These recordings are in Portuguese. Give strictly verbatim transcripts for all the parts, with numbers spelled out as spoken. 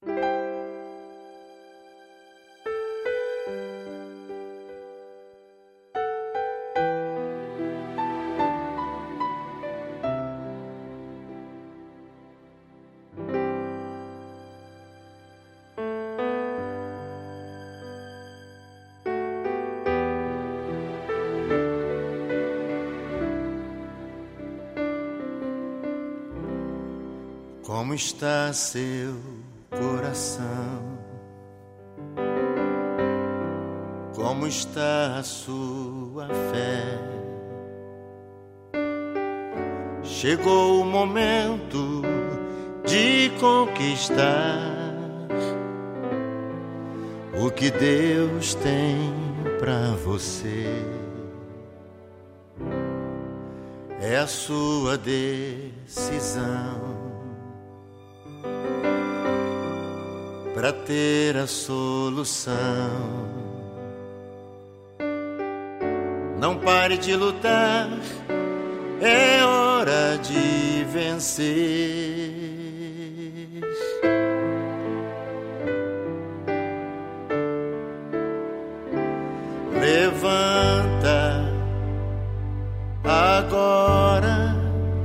Como está seu coração? Como está a sua fé? Chegou o momento de conquistar o que Deus tem pra você. É a sua decisão pra ter a solução. Não pare de lutar, é hora de vencer. Levanta agora,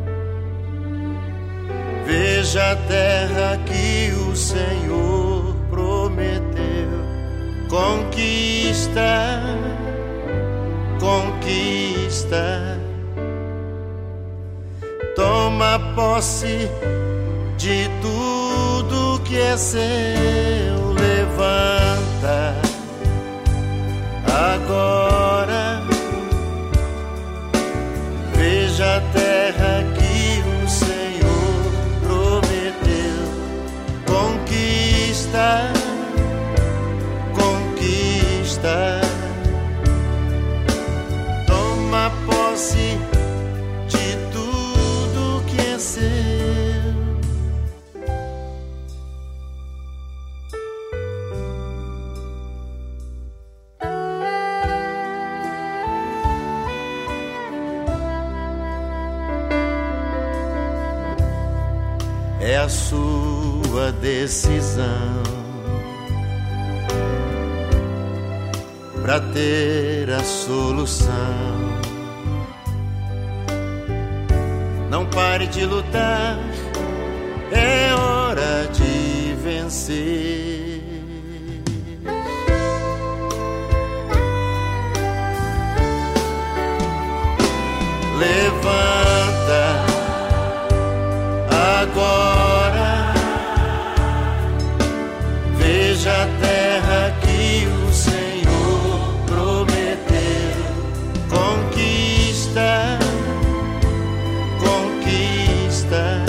veja a terra que o Senhor prometeu. Conquista, conquista. Toma posse de tudo que é seu. Levanta agora, veja a terra que o Senhor prometeu. Conquista, conquista. Toma posse de tudo que é seu. É a sua decisão pra ter a solução. Não pare de lutar, é hora de vencer. Levanta agora, veja a terra que o Senhor prometeu. Conquista, conquista.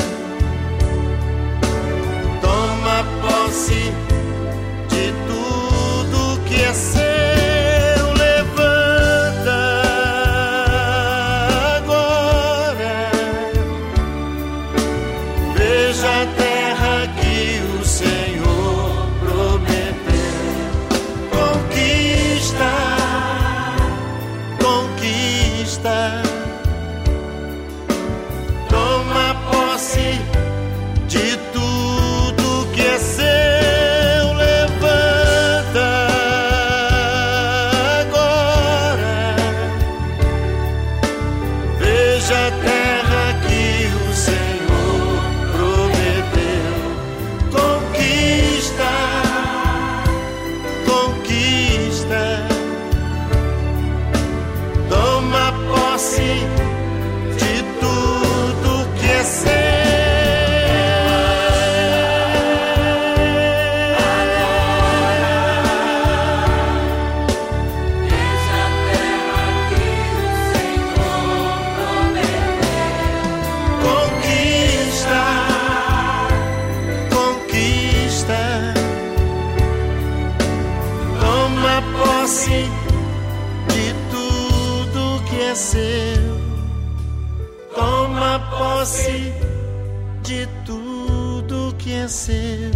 Toma posse de tudo que é seu. Levanta agora, veja a terra que o Senhor prometeu. Conquista, conquista. Toma posse de tudo que é seu. Levanta agora, veja a terra que o Senhor prometeu. Conquista, conquista. Toma posse de tudo que é seu. Conquista, conquista. Toma posse de tudo que é seu. Toma posse de tudo que é seu.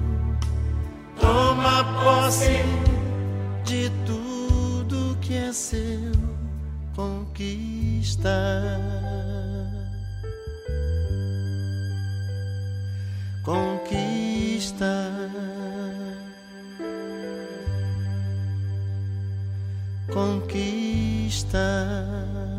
Toma posse de tudo que é seu. Conquista, conquista. conquista.